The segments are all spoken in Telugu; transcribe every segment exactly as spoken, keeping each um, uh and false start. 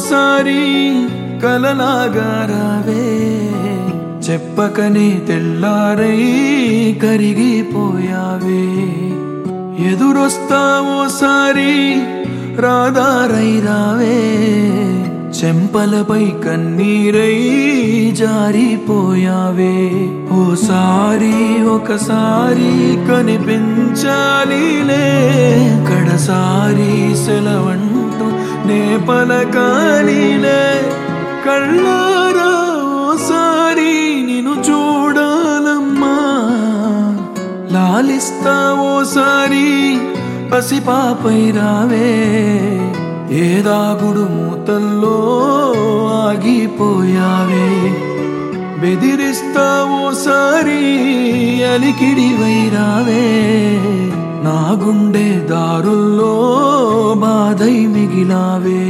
ఓసారి కలలాగా రావే, చెప్పకనే తెల్లారై కరిగిపోయావే. ఎదురొస్తావోసారి రాదారై రావే, చెంపలపై కన్నీరై జారిపోయావే. ఓసారి ఒకసారి కనిపించాలిలే, కడసారి సెలవంటూ నే పలకాలిలే. కళ్ళారా ఓసారి నిన్ను చూడాలమ్మా, లాలిస్తావోసారి పసిపాపై రావే. ఏదాగుడు మూతల్లో ఆగిపోయావే, బెదిరిస్తావోసారి అలికిడివై రావే. నా గుండె దారుల్లో బాధై మిగిలావే.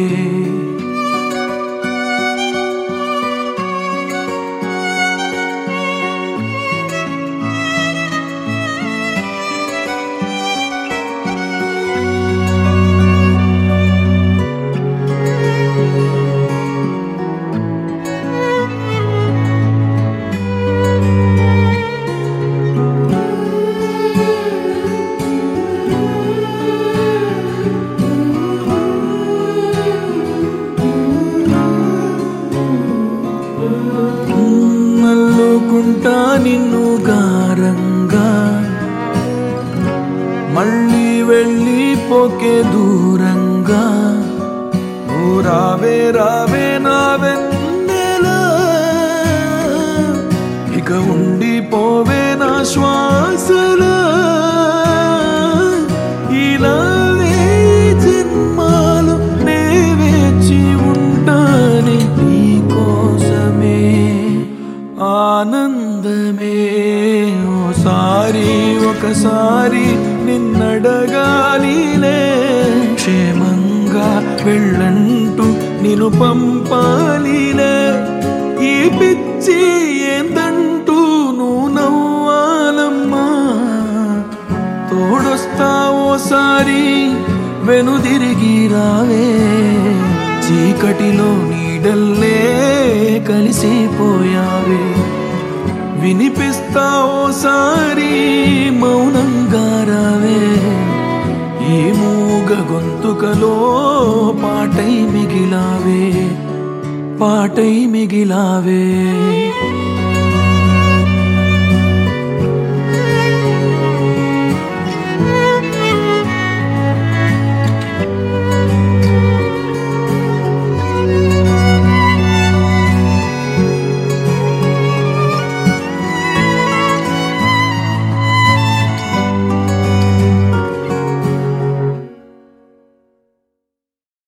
నల్లుకుంటా నిన్ను గారంగా, మళ్ళీ వెళ్ళి పోకే దూరంగా. నువ్వు రావే రావే నా వెన్నెలా, ఇక ఉండిపోవే నా శ్వాసలా. ఇలా జన్మాలు నే వేచి ఉంటానే నీ కోసమే, ఆనందమే. ఓసారి ఒకసారి నిన్నడగాలిలే, క్షేమంగా వెళ్ళంటూ నిన్ను పంపాలిలే. ఈ పిచ్చి ఏందంటూ నువ్వు నవ్వాలమ్మా, తోడొస్తావోసారి వెనుదిరిగి రావే. చీకటిలో నీడల్లే కలిసిపోయావే, వినిపిస్తావోసారి మౌనంగా రావే. ఈ మూగ గొంతుకలో పాటై మిగిలావే, పాటై మిగిలావే.